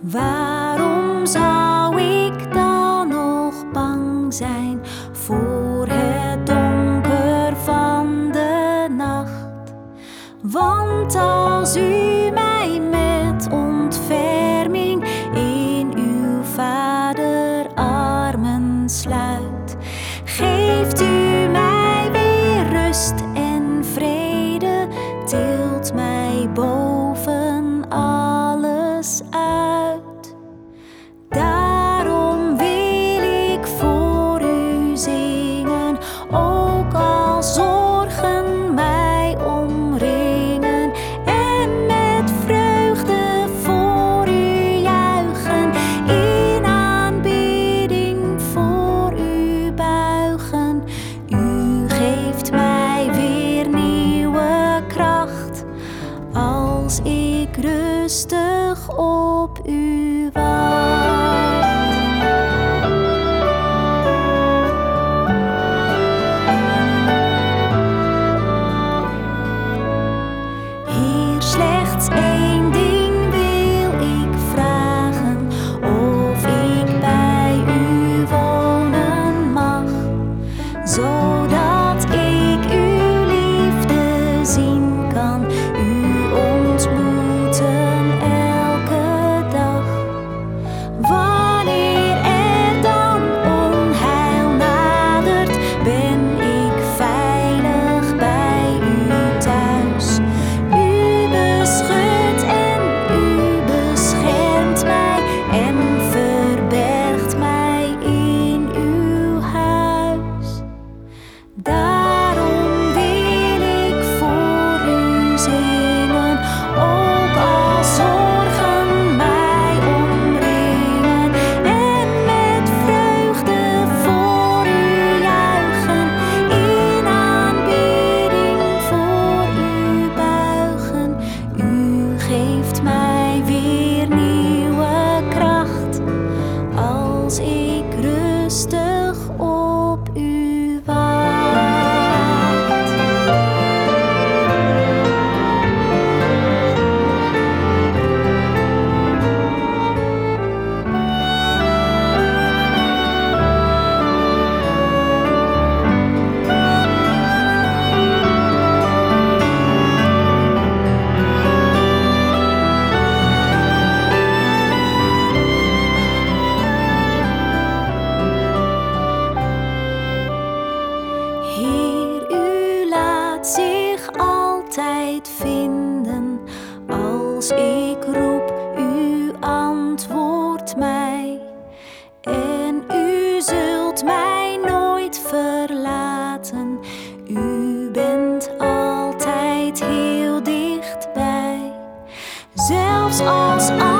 Waarom zou ik dan nog bang zijn voor het donker van de nacht? Want als u mij met ontferming in uw vaderarmen sluit, geeft u mij weer rust en vrede, tilt mij boven alles uit. Daarom wil ik voor u zingen, ook al zorgen mij omringen, en met vreugde voor u juichen, in aanbidding voor u buigen. U geeft mij weer nieuwe kracht, als ik rustig op u wacht. Heer, slechts één ding wil ik vragen, of ik bij u wonen mag, zodat ik uw liefde zien kan, u ontmoeten elke dag. Wanneer er dan onheil nadert, ben ik veilig bij u thuis. U beschut en u beschermt mij en verbergt mij in uw huis. Daarom wil ik voor u zingen, ook al zorgen mij omringen, en met vreugde voor u juichen, in aanbidding voor u buigen. U geeft mij weer nieuwe kracht, als ik rustig op u wacht. Heer, u laat zich altijd vinden, als ik roep, u antwoordt mij. En u zult mij nooit verlaten, u bent altijd heel dichtbij. Zelfs als